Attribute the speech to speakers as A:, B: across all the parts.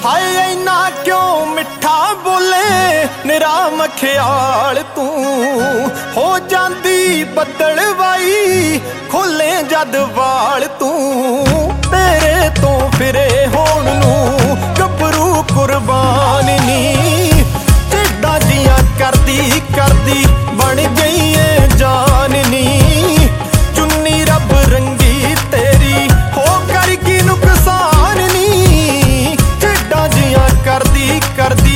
A: ਹਾਏ ਇੰਨਾ ਕਿਉਂ ਮਿੱਠਾ ਬੋਲੇ ਨਿਰਾ ਮਖਿਆਲ ਤੂੰ ਹੋ ਜਾਂਦੀ ਬੱਦਲਵਾਈ ਖੋਲੇ ਜਦ ਵਾਲ ਤੂੰ ਤੇਰੇ ਤੋਂ ਫਿਰੇ ਹੋਣ ਨੂੰ ਗੱਭਰੂ ਕੁਰਬਾਨ ਨੀ ਢਿੱਡਾਂ ਜੀਆਂ ਕਰਦੀ ਕਰਦੀ ਬਣ ਗਈ ਏ ਜਾਨ ਨੀ ਚੁੰਨੀ ਰੱਬ ਰੰਗੀ ਤੇਰੀ ਹੋ ਕਰ ਕੀ ਨੁਕਸਾਨ ਨੀ ਢਿੱਡਾਂ ਜੀਆਂ ਕਰਦੀ ਕਰਦੀ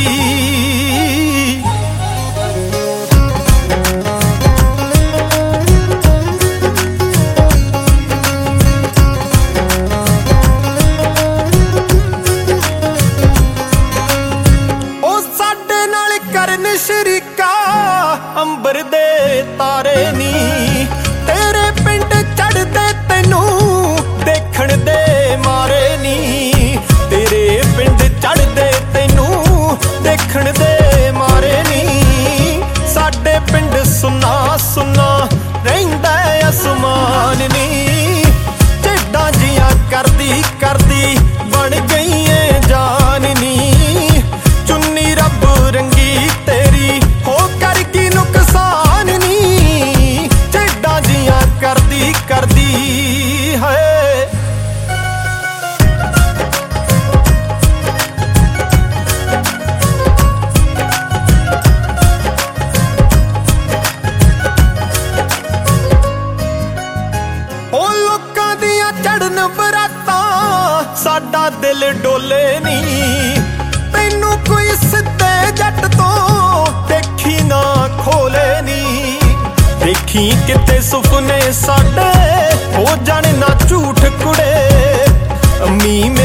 A: ਸ਼ਰੀਕਾ ਅੰਬਰ ਦੇ ਤਾਰੇ ਨੀ ਤੇਰੇ ਪਿੰਡ ਚੜਦੇ ਤੈਨੂੰ ਦੇਖਣ ਦੇ ਮਾਰੇ ਨੀ ਤੇਰੇ ਪਿੰਡ ਚੜਦੇ ਤੈਨੂੰ ਦੇਖਣ ਦੇ ਮਾਰੇ ਨੀ ਸਾਡੇ ਪਿੰਡ ਸੁੰਨਾ ਸੁੰਨਾ ਰਹਿੰਦਾ ਅਸਮਾਨ ਨੀ ਢਿੱਡਾਂ ਜੀਆਂ ਕਰਦੀ ਕਰਦੀ ਬਣ ਗਈ ਏ ਜਾਨ ਨੀ ਚੁੰਨੀ ਰੱਬ ਰੰਗੀ ਤੇਰੀ ਹੋ ਕਰ ਕੀ ਨੁਕਸਾਨ ਨੀ ਢਿੱਡਾਂ ਜੀਆਂ ਕਰਦੀ ਕਰਦੀ ਹੈ ਉਹ ਲੋਕਾਂ ਦੀਆਂ ਚੜਨ ਬਰਾਤਾਂ ਸਾਡਾ ਦਿਲ ਡੋਲੇ ਨੀ ਤੈਨੂੰ ਕੋਈ ਸਿੱਧੇ ਜੱਟ ਤੋਂ ਦੇਖੀ ਨਾ ਖੋਲੇ ਨੀ ਦੇਖੀ ਕਿਤੇ ਸੁਪਨੇ ਸਾਡੇ ਹੋ ਜਾਣ ਨਾ ਝੂਠ ਕੁੜੇ ਅੰਮੀ